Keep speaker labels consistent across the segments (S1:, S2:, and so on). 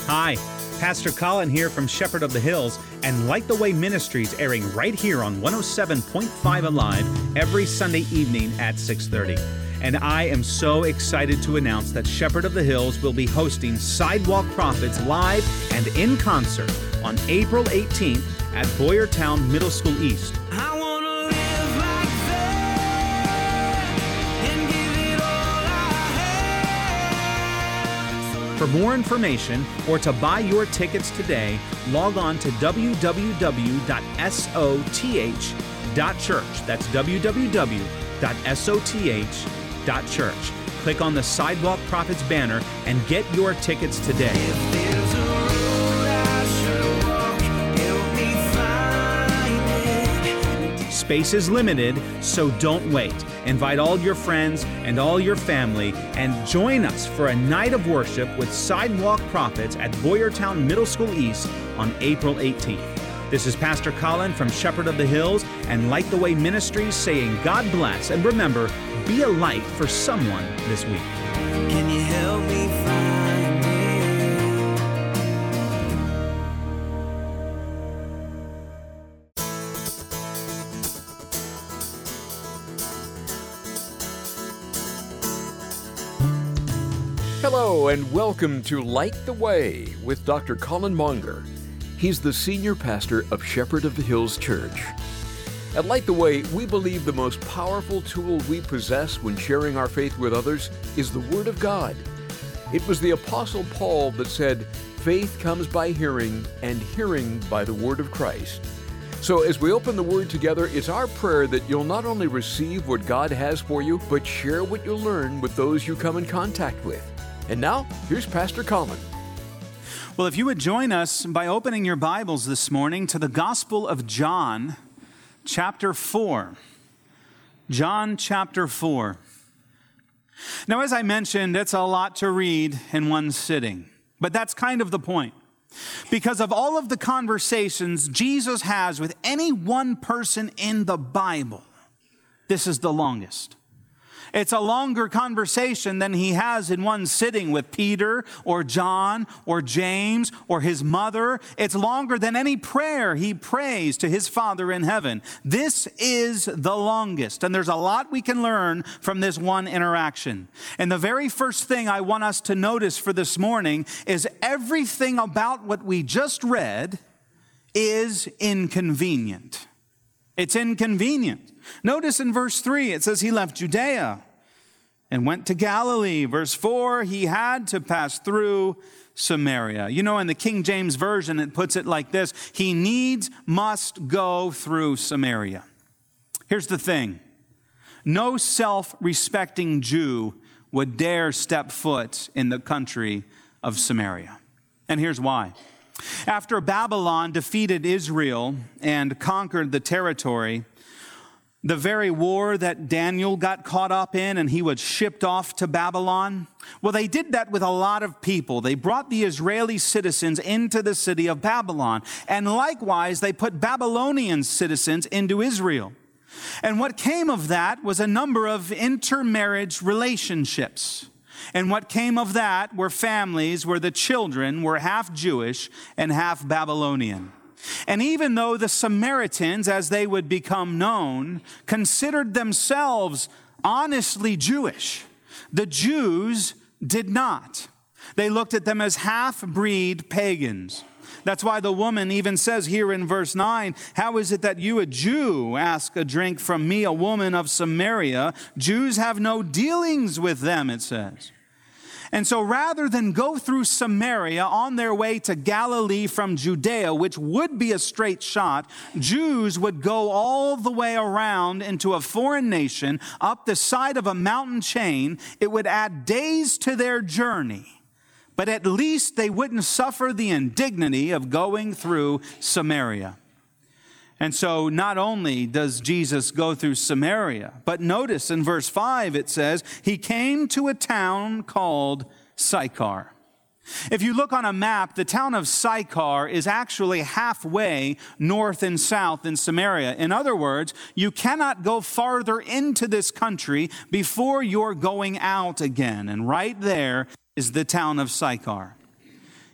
S1: Hi, Pastor Colin here from Shepherd of the Hills and Light the Way Ministries, airing right here on 107.5 Alive every Sunday evening at 6:30. And I am so excited to announce that Shepherd of the Hills will be hosting Sidewalk Prophets live and in concert on April 18th at Boyertown Middle School East.
S2: I wanna live like that and give it all I have.
S1: For more information or to buy your tickets today, log on to www.soth.church. That's www.soth.church. Click on the Sidewalk Prophets banner and get your tickets today.
S2: If there's a road I should walk, help me find it.
S1: Space is limited, so don't wait. Invite all your friends and all your family and join us for a night of worship with Sidewalk Prophets at Boyertown Middle School East on April 18th. This is Pastor Colin from Shepherd of the Hills and Light the Way Ministries saying God bless, and remember, be a light for someone this week.
S2: Can you help me find
S3: Hello and welcome to Light the Way with Dr. Colin Monger. He's the senior pastor of Shepherd of the Hills Church. At Light the Way, we believe the most powerful tool we possess when sharing our faith with others is the Word of God. It was the Apostle Paul that said, "Faith comes by hearing, and hearing by the Word of Christ." So as we open the Word together, it's our prayer that you'll not only receive what God has for you, but share what you learn with those you come in contact with. And now, here's Pastor Colin.
S4: Well, if you would join us by opening your Bibles this morning to the Gospel of John, chapter 4. John chapter 4. Now, as I mentioned, it's a lot to read in one sitting, but that's kind of the point. Because of all of the conversations Jesus has with any one person in the Bible, this is the longest. It's a longer conversation than he has in one sitting with Peter or John or James or his mother. It's longer than any prayer he prays to his Father in heaven. This is the longest, and there's a lot we can learn from this one interaction. And the very first thing I want us to notice for this morning is everything about what we just read is inconvenient. It's inconvenient. Notice in verse 3, it says he left Judea and went to Galilee. Verse 4, he had to pass through Samaria. You know, in the King James Version, it puts it like this: he needs must go through Samaria. Here's the thing. No self-respecting Jew would dare step foot in the country of Samaria. And here's why. After Babylon defeated Israel and conquered the territory, the very war that Daniel got caught up in and he was shipped off to Babylon, well, they did that with a lot of people. They brought the Israeli citizens into the city of Babylon. And likewise, they put Babylonian citizens into Israel. And what came of that was a number of intermarriage relationships. And what came of that were families where the children were half Jewish and half Babylonian. And even though the Samaritans, as they would become known, considered themselves honestly Jewish, the Jews did not. They looked at them as half-breed pagans. That's why the woman even says here in verse 9, "How is it that you, a Jew, ask a drink from me, a woman of Samaria? Jews have no dealings with them," it says. And so rather than go through Samaria on their way to Galilee from Judea, which would be a straight shot, Jews would go all the way around into a foreign nation, up the side of a mountain chain. It would add days to their journey, but at least they wouldn't suffer the indignity of going through Samaria. And so not only does Jesus go through Samaria, but notice in verse 5 it says, he came to a town called Sychar. If you look on a map, the town of Sychar is actually halfway north and south in Samaria. In other words, you cannot go farther into this country before you're going out again. And right there is the town of Sychar.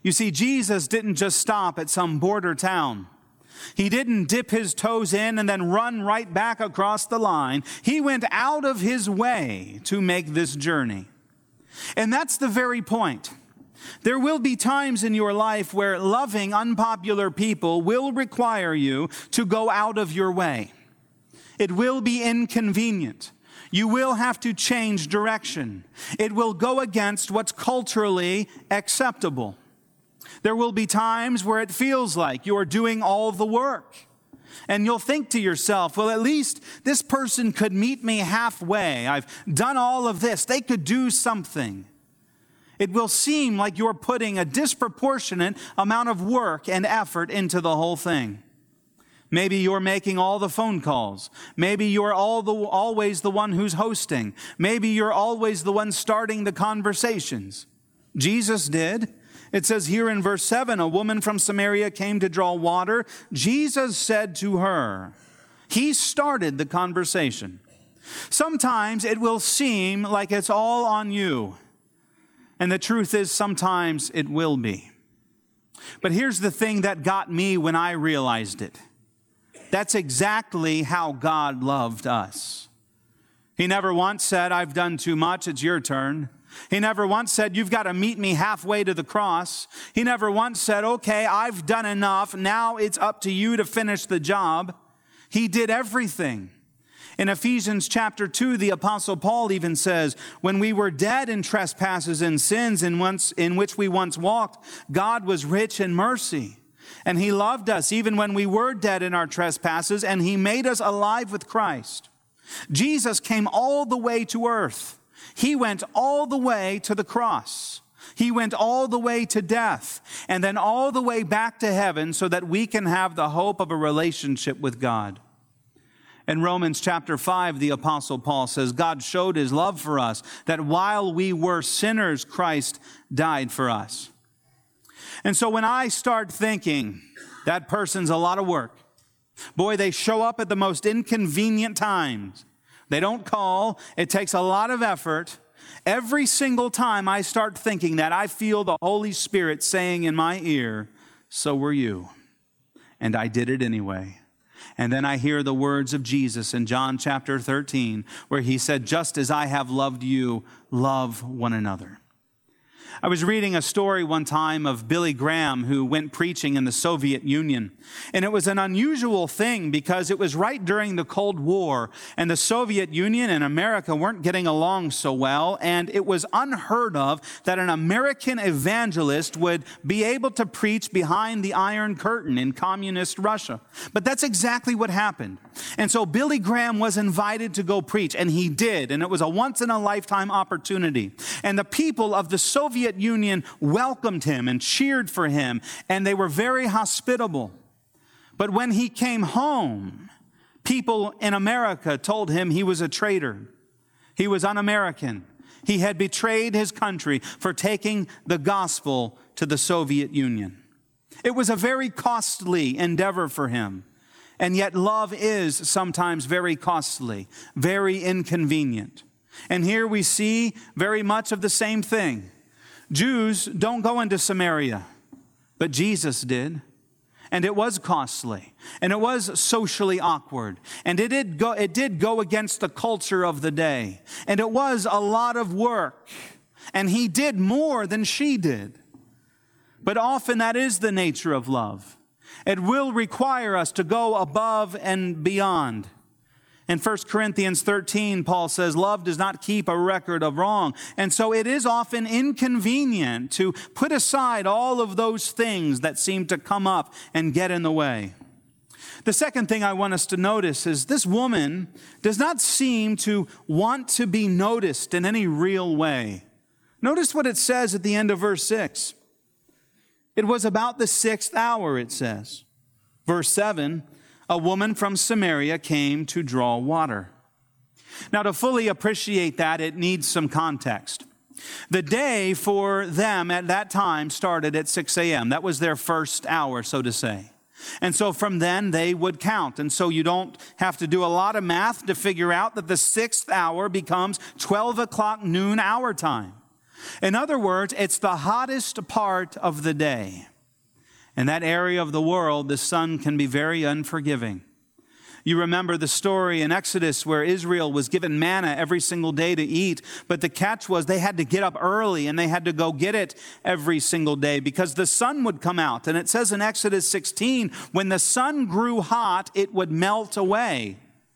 S4: You see, Jesus didn't just stop at some border town. He didn't dip his toes in and then run right back across the line. He went out of his way to make this journey. And that's the very point. There will be times in your life where loving unpopular people will require you to go out of your way. It will be inconvenient. You will have to change direction. It will go against what's culturally acceptable. There will be times where it feels like you're doing all the work. And you'll think to yourself, well, at least this person could meet me halfway. I've done all of this. They could do something. It will seem like you're putting a disproportionate amount of work and effort into the whole thing. Maybe you're making all the phone calls. Maybe you're always the one who's hosting. Maybe you're always the one starting the conversations. Jesus did. It says here in verse 7, a woman from Samaria came to draw water. Jesus said to her, he started the conversation. Sometimes it will seem like it's all on you. And the truth is, sometimes it will be. But here's the thing that got me when I realized it. That's exactly how God loved us. He never once said, I've done too much, it's your turn. He never once said, you've got to meet me halfway to the cross. He never once said, okay, I've done enough, now it's up to you to finish the job. He did everything. In Ephesians chapter 2, the Apostle Paul even says, when we were dead in trespasses and sins in which we once walked, God was rich in mercy. And he loved us even when we were dead in our trespasses, and he made us alive with Christ. Jesus came all the way to earth. He went all the way to the cross. He went all the way to death, and then all the way back to heaven so that we can have the hope of a relationship with God. In Romans chapter 5, the Apostle Paul says, God showed his love for us, that while we were sinners, Christ died for us. And so when I start thinking, that person's a lot of work, boy, they show up at the most inconvenient times. They don't call. It takes a lot of effort. Every single time I start thinking that, I feel the Holy Spirit saying in my ear, so were you. And I did it anyway. And then I hear the words of Jesus in John chapter 13, where he said, just as I have loved you, love one another. I was reading a story one time of Billy Graham, who went preaching in the Soviet Union. And it was an unusual thing because it was right during the Cold War, and the Soviet Union and America weren't getting along so well, and it was unheard of that an American evangelist would be able to preach behind the Iron Curtain in communist Russia. But that's exactly what happened. And so Billy Graham was invited to go preach, and he did, and it was a once-in-a-lifetime opportunity. And the people of the Soviet Union welcomed him and cheered for him, and they were very hospitable. But when he came home, people in America told him he was a traitor. He was un-American. He had betrayed his country for taking the gospel to the Soviet Union. It was a very costly endeavor for him. And yet love is sometimes very costly, very inconvenient. And here we see very much of the same thing. Jews don't go into Samaria, but Jesus did. And it was costly, and it was socially awkward, and it did go against the culture of the day, and it was a lot of work, and he did more than she did. But often that is the nature of love. It will require us to go above and beyond. In 1 Corinthians 13, Paul says, love does not keep a record of wrong. And so it is often inconvenient to put aside all of those things that seem to come up and get in the way. The second thing I want us to notice is this woman does not seem to want to be noticed in any real way. Notice what it says at the end of verse 6. It was about the 6th hour, it says. Verse 7, a woman from Samaria came to draw water. Now, to fully appreciate that, it needs some context. The day for them at that time started at 6 a.m. That was their first hour, so to say. And so from then they would count. And so you don't have to do a lot of math to figure out that the 6th hour becomes 12 o'clock noon hour time. In other words, it's the hottest part of the day. In that area of the world, the sun can be very unforgiving. You remember the story in Exodus where Israel was given manna every single day to eat, but the catch was they had to get up early and they had to go get it every single day because the sun would come out. And it says in Exodus 16, when the sun grew hot, it would melt away.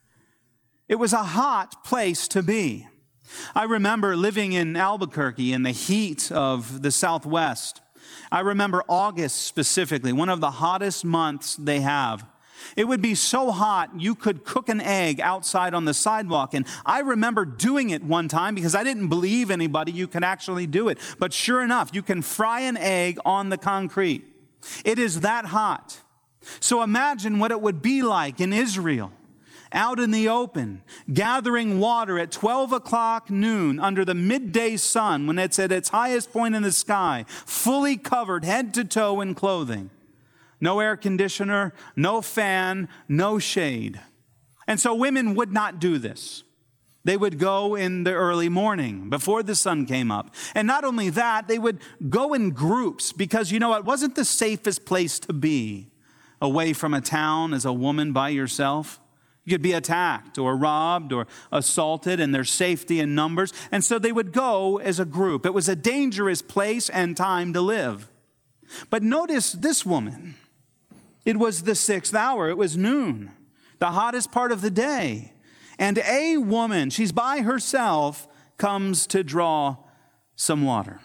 S4: It was a hot place to be. I remember living in Albuquerque in the heat of the Southwest. I remember August specifically, one of the hottest months they have. It would be so hot, you could cook an egg outside on the sidewalk. And I remember doing it one time because I didn't believe anybody you could actually do it. But sure enough, you can fry an egg on the concrete. It is that hot. So imagine what it would be like in Israel, out in the open, gathering water at 12 o'clock noon under the midday sun when it's at its highest point in the sky, fully covered head to toe in clothing. No air conditioner, no fan, no shade. And so women would not do this. They would go in the early morning before the sun came up. And not only that, they would go in groups because, it wasn't the safest place to be away from a town as a woman by yourself. You could be attacked or robbed or assaulted, and there's safety in numbers. And so they would go as a group. It was a dangerous place and time to live. But notice this woman. It was the 6th hour. It was noon, the hottest part of the day. And a woman, she's by herself, comes to draw some water.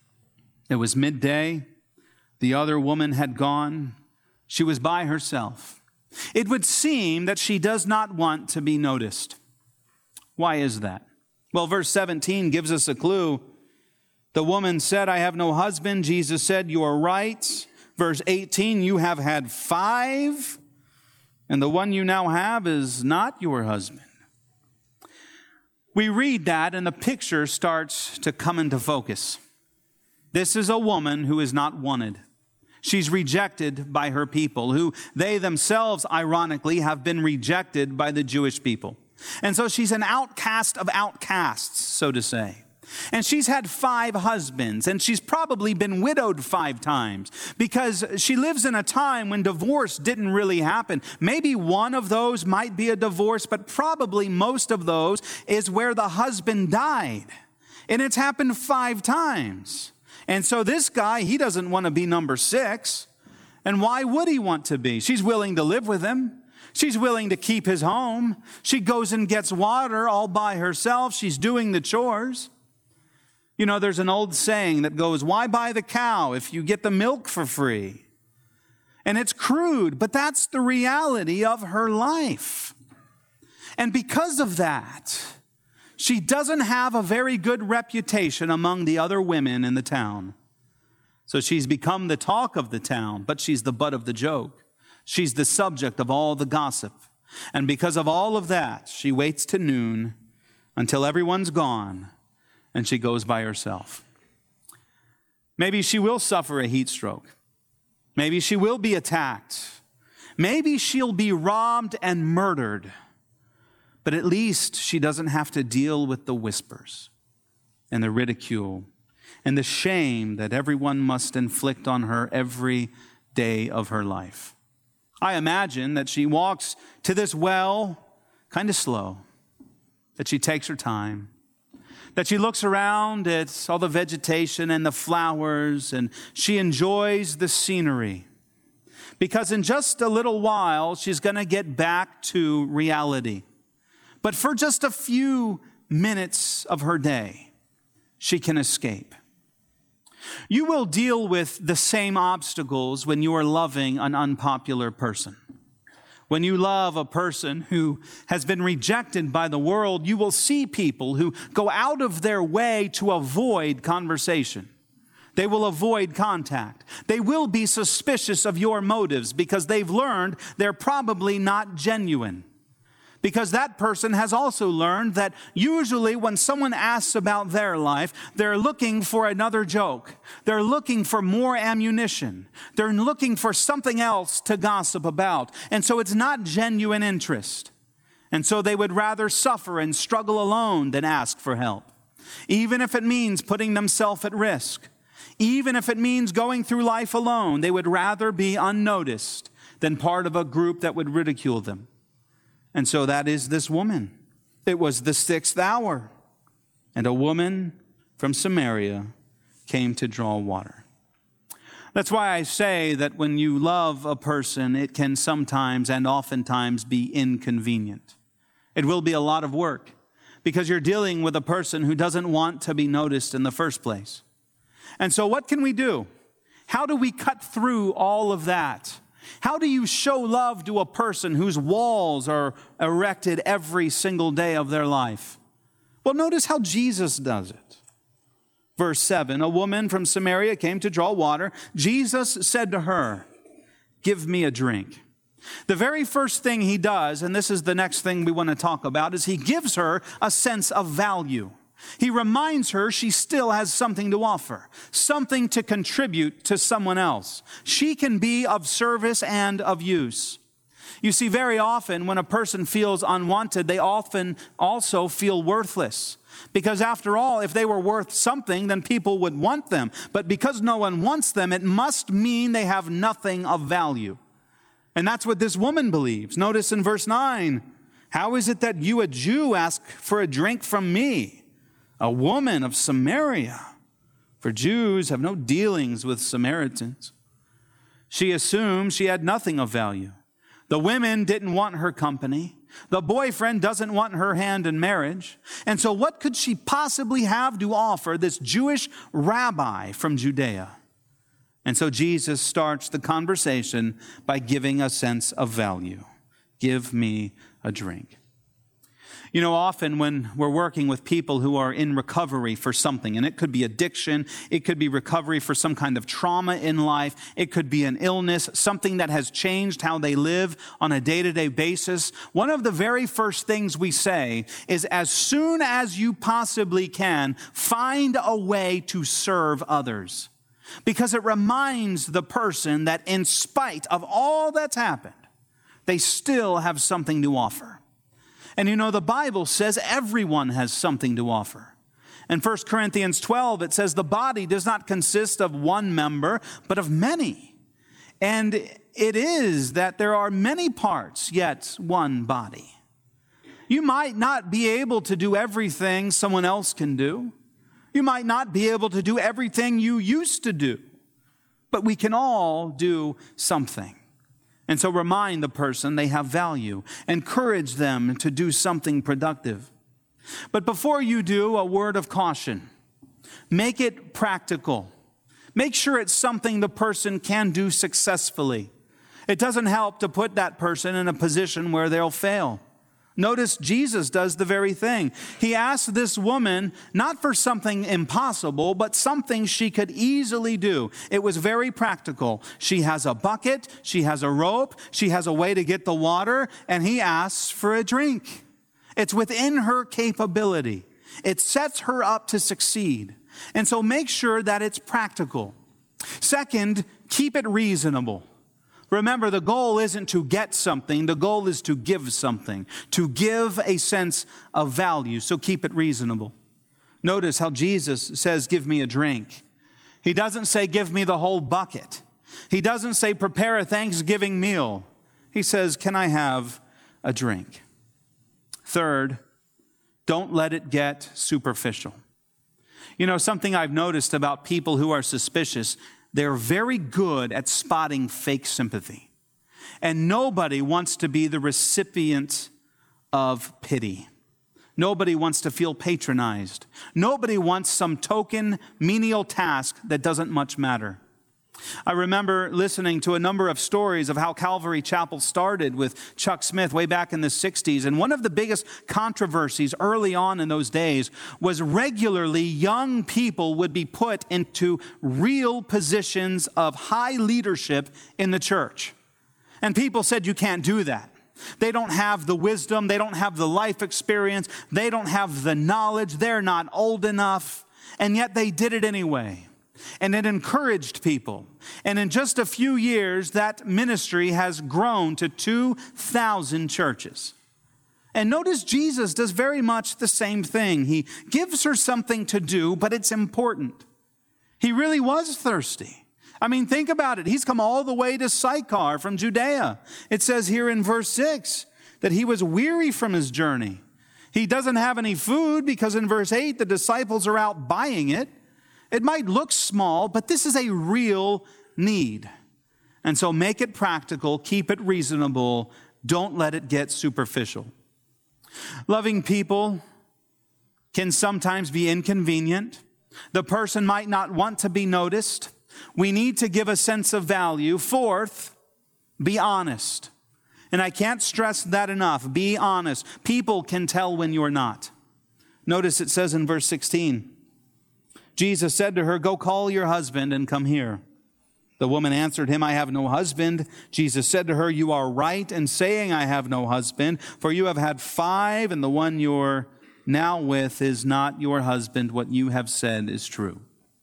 S4: It was midday. The other woman had gone. She was by herself. It would seem that she does not want to be noticed. Why is that? Well, verse 17 gives us a clue. The woman said, I have no husband. Jesus said, you are right. Verse 18, you have had 5, and the one you now have is not your husband. We read that, and the picture starts to come into focus. This is a woman who is not wanted. She's rejected by her people, who they themselves, ironically, have been rejected by the Jewish people. And so she's an outcast of outcasts, so to say. And she's had 5 husbands, and she's probably been widowed 5 times because she lives in a time when divorce didn't really happen. Maybe one of those might be a divorce, but probably most of those is where the husband died. And it's happened 5 times. And so this guy, he doesn't want to be number 6. And why would he want to be? She's willing to live with him. She's willing to keep his home. She goes and gets water all by herself. She's doing the chores. There's an old saying that goes, why buy the cow if you get the milk for free? And it's crude, but that's the reality of her life. And because of that, she doesn't have a very good reputation among the other women in the town. So she's become the talk of the town, but she's the butt of the joke. She's the subject of all the gossip. And because of all of that, she waits to noon until everyone's gone, and she goes by herself. Maybe she will suffer a heat stroke. Maybe she will be attacked. Maybe she'll be robbed and murdered. But at least she doesn't have to deal with the whispers and the ridicule and the shame that everyone must inflict on her every day of her life. I imagine that she walks to this well kind of slow, that she takes her time, that she looks around at all the vegetation and the flowers, and she enjoys the scenery. Because in just a little while, she's going to get back to reality. But for just a few minutes of her day, she can escape. You will deal with the same obstacles when you are loving an unpopular person. When you love a person who has been rejected by the world, you will see people who go out of their way to avoid conversation. They will avoid contact. They will be suspicious of your motives because they've learned they're probably not genuine. Because that person has also learned that usually when someone asks about their life, they're looking for another joke. They're looking for more ammunition. They're looking for something else to gossip about. And so it's not genuine interest. And so they would rather suffer and struggle alone than ask for help. Even if it means putting themselves at risk, even if it means going through life alone, they would rather be unnoticed than part of a group that would ridicule them. And so that is this woman. It was the 6th hour, and a woman from Samaria came to draw water. That's why I say that when you love a person, it can sometimes and oftentimes be inconvenient. It will be a lot of work because you're dealing with a person who doesn't want to be noticed in the first place. And so what can we do? How do we cut through all of that? How do you show love to a person whose walls are erected every single day of their life? Well, notice how Jesus does it. Verse 7, a woman from Samaria came to draw water. Jesus said to her, "Give me a drink." The very first thing he does, and this is the next thing we want to talk about, is he gives her a sense of value. He reminds her she still has something to offer, something to contribute to someone else. She can be of service and of use. You see, very often when a person feels unwanted, they often also feel worthless. Because after all, if they were worth something, then people would want them. But because no one wants them, it must mean they have nothing of value. And that's what this woman believes. Notice in verse 9, how is it that you, a Jew, ask for a drink from me, a woman of Samaria? For Jews have no dealings with Samaritans. She assumed she had nothing of value. The women didn't want her company. The boyfriend doesn't want her hand in marriage. And so what could she possibly have to offer this Jewish rabbi from Judea? And so Jesus starts the conversation by giving a sense of value. Give me a drink. You know, often when we're working with people who are in recovery for something, and it could be addiction, it could be recovery for some kind of trauma in life, it could be an illness, something that has changed how they live on a day-to-day basis, one of the very first things we say is, as soon as you possibly can, find a way to serve others. Because it reminds the person that in spite of all that's happened, they still have something to offer. And you know, the Bible says everyone has something to offer. In 1 Corinthians 12, it says the body does not consist of one member, but of many. And it is that there are many parts, yet one body. You might not be able to do everything someone else can do. You might not be able to do everything you used to do. But we can all do something. And so remind the person they have value. Encourage them to do something productive. But before you do, a word of caution. Make it practical. Make sure it's something the person can do successfully. It doesn't help to put that person in a position where they'll fail. Notice Jesus does the very thing. He asked this woman not for something impossible, but something she could easily do. It was very practical. She has a bucket, she has a rope, she has a way to get the water, and he asks for a drink. It's within her capability. It sets her up to succeed. And so make sure that it's practical. Second, keep it reasonable. Remember, the goal isn't to get something. The goal is to give something, to give a sense of value. So keep it reasonable. Notice how Jesus says, give me a drink. He doesn't say, give me the whole bucket. He doesn't say, prepare a Thanksgiving meal. He says, can I have a drink? Third, don't let it get superficial. You know, something I've noticed about people who are suspicious, they're very good at spotting fake sympathy. And nobody wants to be the recipient of pity. Nobody wants to feel patronized. Nobody wants some token, menial task that doesn't much matter. I remember listening to a number of stories of how Calvary Chapel started with Chuck Smith way back in the 60s. And one of the biggest controversies early on in those days was regularly young people would be put into real positions of high leadership in the church. And people said, you can't do that. They don't have the wisdom. They don't have the life experience. They don't have the knowledge. They're not old enough. And yet they did it anyway. And it encouraged people. And in just a few years, that ministry has grown to 2,000 churches. And notice Jesus does very much the same thing. He gives her something to do, but it's important. He really was thirsty. I mean, think about it. He's come all the way to Sychar from Judea. It says here in verse 6 that he was weary from his journey. He doesn't have any food because in verse 8, the disciples are out buying it. It might look small, but this is a real need. And so make it practical, keep it reasonable, don't let it get superficial. Loving people can sometimes be inconvenient. The person might not want to be noticed. We need to give a sense of value. Fourth, be honest. And I can't stress that enough. Be honest. People can tell when you're not. Notice it says in verse 16, Jesus said to her, "Go call your husband and come here." The woman answered him, "I have no husband." Jesus said to her, "You are right in saying I have no husband, for you have had 5, and the one you're now with is not your husband. What you have said is true."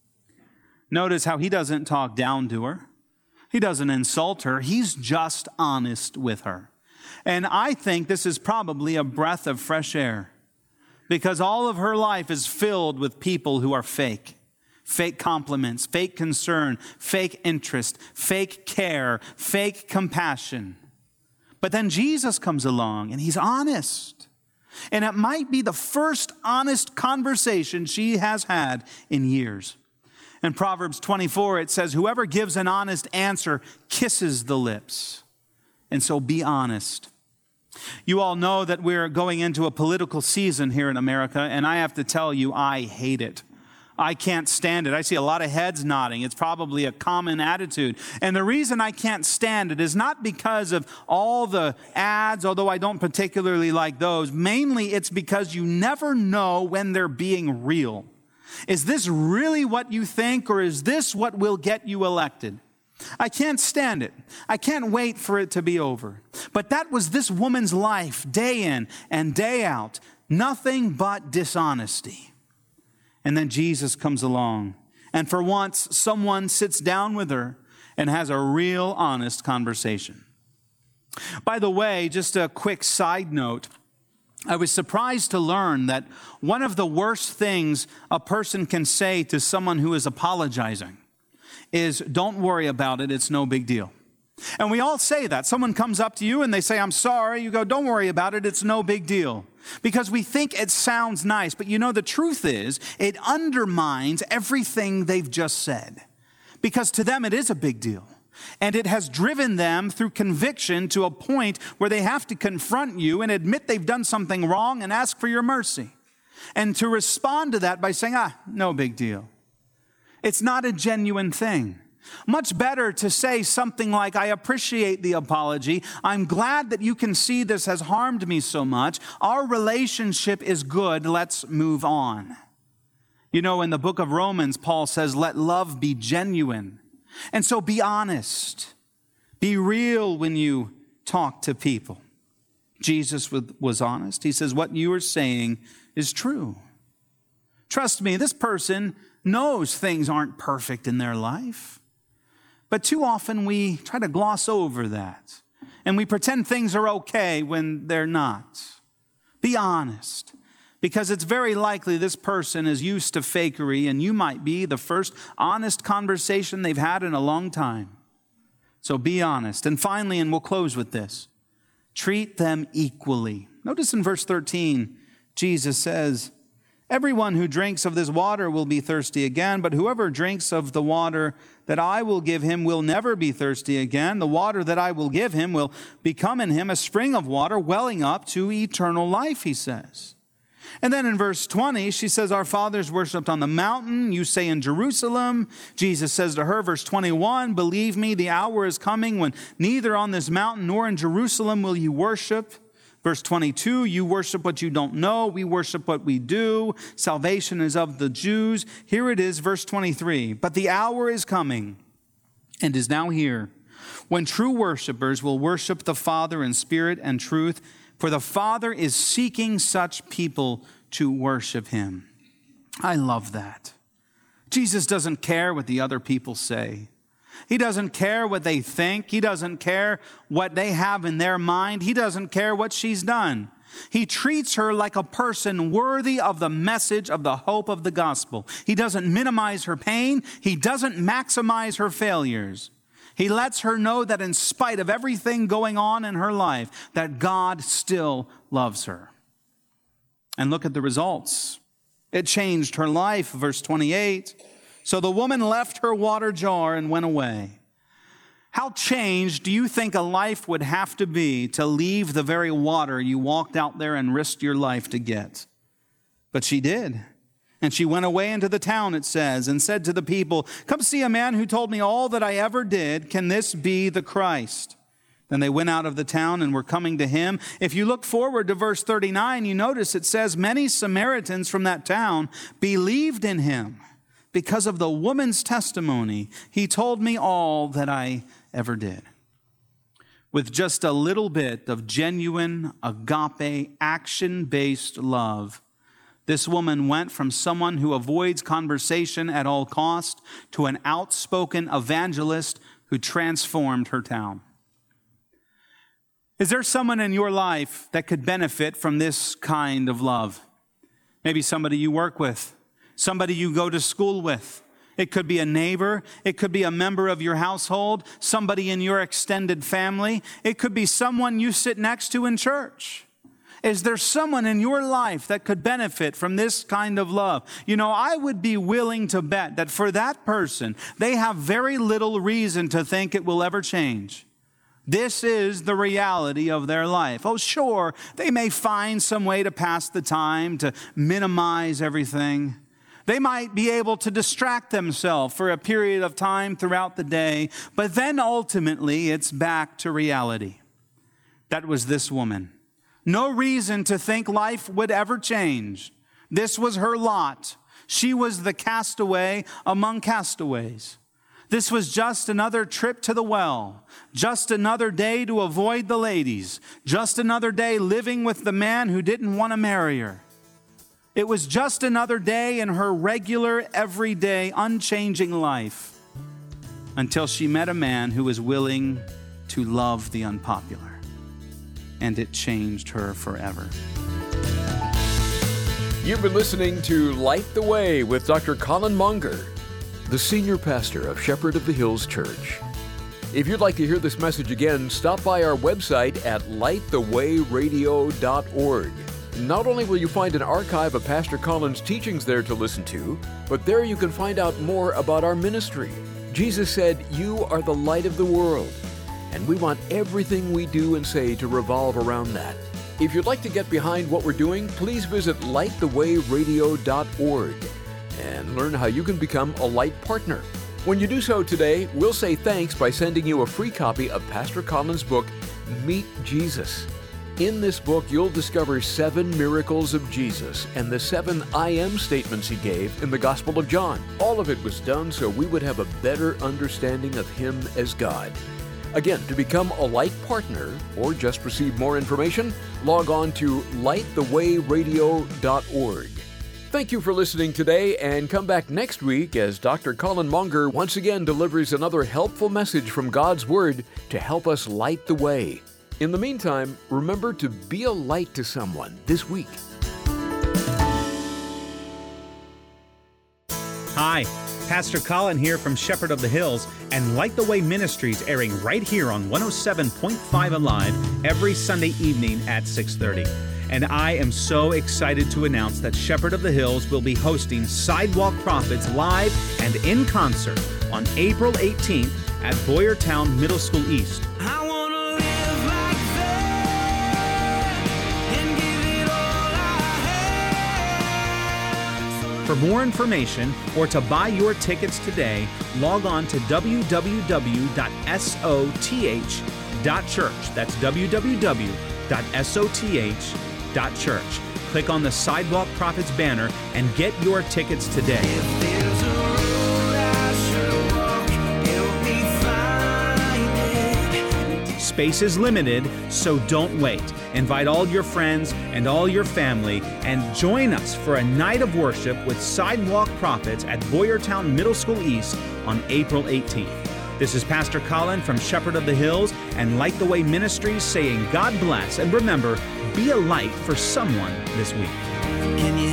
S4: Notice how he doesn't talk down to her. He doesn't insult her. He's just honest with her. And I think this is probably a breath of fresh air, because all of her life is filled with people who are fake. Fake compliments, fake concern, fake interest, fake care, fake compassion. But then Jesus comes along and he's honest. And it might be the first honest conversation she has had in years. In Proverbs 24, it says, "Whoever gives an honest answer kisses the lips." And so be honest. You all know that we're going into a political season here in America, and I have to tell you, I hate it. I can't stand it. I see a lot of heads nodding. It's probably a common attitude. And the reason I can't stand it is not because of all the ads, although I don't particularly like those. Mainly it's because you never know when they're being real. Is this really what you think, or is this what will get you elected? I can't stand it. I can't wait for it to be over. But that was this woman's life, day in and day out. Nothing but dishonesty. And then Jesus comes along, and for once, someone sits down with her and has a real honest conversation. By the way, just a quick side note, I was surprised to learn that one of the worst things a person can say to someone who is apologizing is, "Don't worry about it, it's no big deal." And we all say that. Someone comes up to you and they say, "I'm sorry." You go, "Don't worry about it, it's no big deal." Because we think it sounds nice, but you know, the truth is, it undermines everything they've just said. Because to them, it is a big deal. And it has driven them through conviction to a point where they have to confront you and admit they've done something wrong and ask for your mercy. And to respond to that by saying, no big deal. It's not a genuine thing. Much better to say something like, "I appreciate the apology. I'm glad that you can see this has harmed me so much. Our relationship is good. Let's move on." You know, in the book of Romans, Paul says, "Let love be genuine." And so be honest. Be real when you talk to people. Jesus was honest. He says, "What you are saying is true." Trust me, this person knows things aren't perfect in their life. But too often we try to gloss over that. And we pretend things are okay when they're not. Be honest. Because it's very likely this person is used to fakery, and you might be the first honest conversation they've had in a long time. So be honest. And finally, and we'll close with this, treat them equally. Notice in verse 13, Jesus says, "Everyone who drinks of this water will be thirsty again, but whoever drinks of the water that I will give him will never be thirsty again. The water that I will give him will become in him a spring of water welling up to eternal life," he says. And then in verse 20, she says, "Our fathers worshipped on the mountain. You say in Jerusalem." Jesus says to her, verse 21, "Believe me, the hour is coming when neither on this mountain nor in Jerusalem will you worship." Verse 22, "You worship what you don't know. We worship what we do. Salvation is of the Jews." Here it is, verse 23, "But the hour is coming and is now here when true worshipers will worship the Father in spirit and truth, for the Father is seeking such people to worship him." I love that. Jesus doesn't care what the other people say. He doesn't care what they think. He doesn't care what they have in their mind. He doesn't care what she's done. He treats her like a person worthy of the message of the hope of the gospel. He doesn't minimize her pain. He doesn't maximize her failures. He lets her know that in spite of everything going on in her life, that God still loves her. And look at the results. It changed her life, verse 28. So the woman left her water jar and went away. How changed do you think a life would have to be to leave the very water you walked out there and risked your life to get? But she did. And she went away into the town, it says, and said to the people, "Come see a man who told me all that I ever did. Can this be the Christ?" Then they went out of the town and were coming to him. If you look forward to verse 39, you notice it says, many Samaritans from that town believed in him because of the woman's testimony. He told me all that I ever did. With just a little bit of genuine, agape, action-based love, this woman went from someone who avoids conversation at all cost to an outspoken evangelist who transformed her town. Is there someone in your life that could benefit from this kind of love? Maybe somebody you work with, somebody you go to school with. It could be a neighbor. It could be a member of your household, somebody in your extended family. It could be someone you sit next to in church. Is there someone in your life that could benefit from this kind of love? You know, I would be willing to bet that for that person, they have very little reason to think it will ever change. This is the reality of their life. Oh, sure, they may find some way to pass the time, to minimize everything. They might be able to distract themselves for a period of time throughout the day, but then ultimately it's back to reality. That was this woman. No reason to think life would ever change. This was her lot. She was the castaway among castaways. This was just another trip to the well, just another day to avoid the ladies, just another day living with the man who didn't want to marry her. It was just another day in her regular, everyday, unchanging life until she met a man who was willing to love the unpopular. And it changed her forever.
S3: You've been listening to Light the Way with Dr. Colin Monger, the senior pastor of Shepherd of the Hills Church. If you'd like to hear this message again, stop by our website at lightthewayradio.org. Not only will you find an archive of Pastor Colin's teachings there to listen to, but there you can find out more about our ministry. Jesus said, "You are the light of the world," and we want everything we do and say to revolve around that. If you'd like to get behind what we're doing, please visit lightthewayradio.org and learn how you can become a Light partner. When you do so today, we'll say thanks by sending you a free copy of Pastor Colin's book, Meet Jesus. In this book, you'll discover 7 miracles of Jesus and the 7 I am statements he gave in the Gospel of John. All of it was done so we would have a better understanding of him as God. Again, to become a Light partner or just receive more information, log on to lightthewayradio.org. Thank you for listening today, and come back next week as Dr. Colin Monger once again delivers another helpful message from God's Word to help us light the way. In the meantime, remember to be a light to someone this week.
S1: Hi, Pastor Colin here from Shepherd of the Hills and Light the Way Ministries, airing right here on 107.5 Alive every Sunday evening at 6:30. And I am so excited to announce that Shepherd of the Hills will be hosting Sidewalk Prophets live and in concert on April 18th at Boyertown Middle School East.
S2: I wanna live like that and give it all I have.
S1: For more information or to buy your tickets today, log on to www.soth.church. That's www.soth.church. Click on the Sidewalk Prophets banner and get your tickets today.
S2: If there's a road I should walk, help me find it.
S1: Space is limited, so don't wait. Invite all your friends and all your family and join us for a night of worship with Sidewalk Prophets at Boyertown Middle School East on April 18th. This is Pastor Colin from Shepherd of the Hills and Light the Way Ministries saying God bless, and remember, be a light for someone this week.
S2: Can you